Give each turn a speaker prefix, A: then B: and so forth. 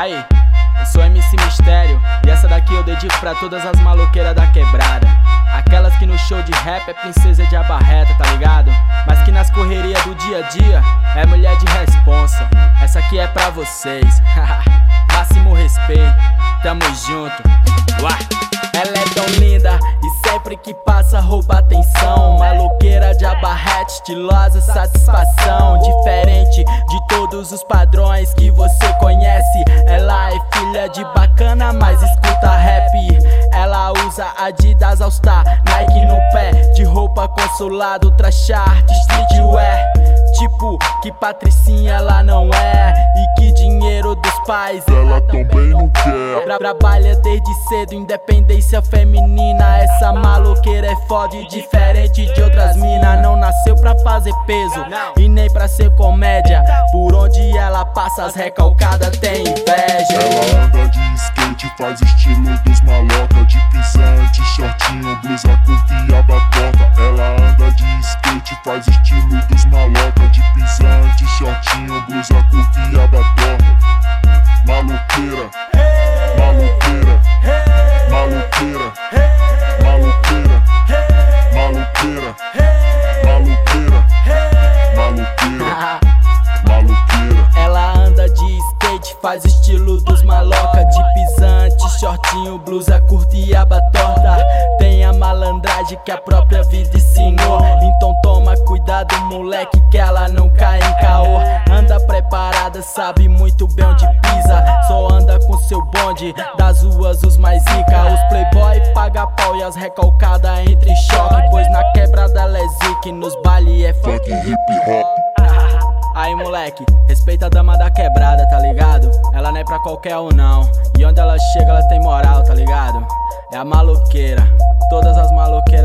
A: Aí, eu sou MC Mistério e essa daqui eu dedico pra todas as maloqueiras da quebrada. Aquelas que no show de rap é princesa de abarreta, tá ligado? Mas que nas correrias do dia a dia é mulher de responsa. Essa aqui é pra vocês. Máximo respeito, tamo junto. Uá. Ela é tão linda e sempre que passa rouba atenção. Maloqueira de abarrete, estilosa satisfação. Diferente de todos os padrões que você conhece. Ela é filha de bacana, mas escuta rap. Ela usa Adidas All Star, Nike no pé, de roupa consulado, trachart, streetwear. Tipo que Patricinha ela não é, e que dinheiro dos pais
B: ela também não quer.
A: Trabalha desde cedo, independência feminina. Essa maloqueira é foda e diferente de outras mina. Não nasceu pra fazer peso e nem pra ser comédia. Por onde ela passa as recalcadas tem inveja.
B: Ela anda de skate, faz estilo dos maloca, de pisante, shortinho, blusa curta e aba torta. Ela anda de skate, faz estilo dos maloca, de pisante, shortinho, blusa curta e aba torta. Maloqueira, maloqueira, maloqueira, maloqueira, maloqueira, maloqueira, maloqueira, maloqueira.
A: Ela anda de skate, faz estilo dos maloca, de pisante, shortinho, blusa curta e aba torta. Tem a malandragem que a própria vida ensinou. Então toma cuidado, moleque, que ela não cai em caô. Anda preparada, sabe muito bem onde pisa. Só anda com seu bonde, das ruas os mais zica. Os playboy paga pau e as recalcadas entra em choque. Pois na quebrada ela é zica e nos baile é funk hip hop. Aí moleque, respeita a dama da quebrada, tá ligado? Ela não é pra qualquer um não. E onde ela chega ela tem moral, tá ligado? É a maloqueira, todas as maloqueiras